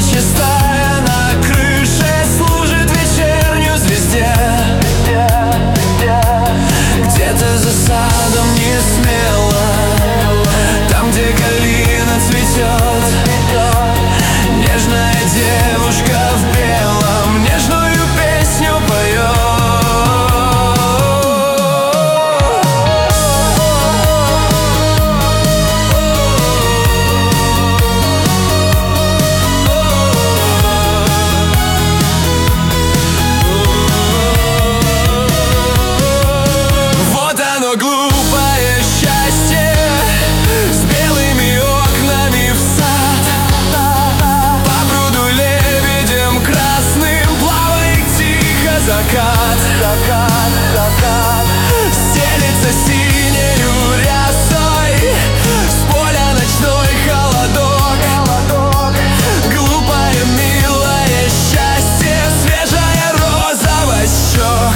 чистая на крыше служит вечернюю звезде. Где-то за садом не смело, там, где калина цветет, нежная девушка в белом нежную песню поет. Глупое счастье с белыми окнами в сад, по пруду лебедем красным плавает тихо закат. Стелится синею рясой с поля ночной холодок. Глупое милое счастье, свежая роза щек.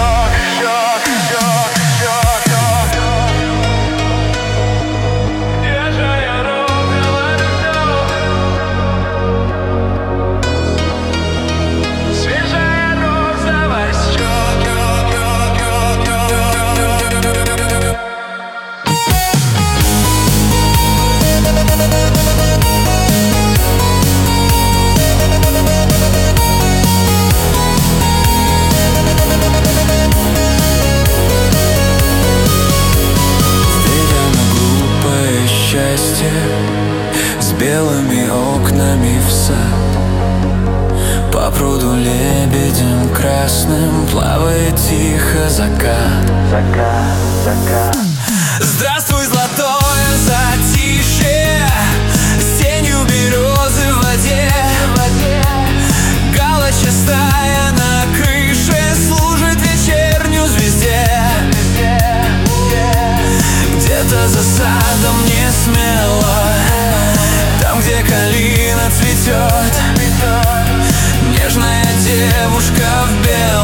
С белыми окнами в сад, по пруду лебедем красным плавает тихо закат. Здравствуй, золотое затишье, с тенью березы в воде. Гала чистая на крыше служит вечернюю звезде. Где-то за садом не смело, там, где калина цветет, нежная девушка в белом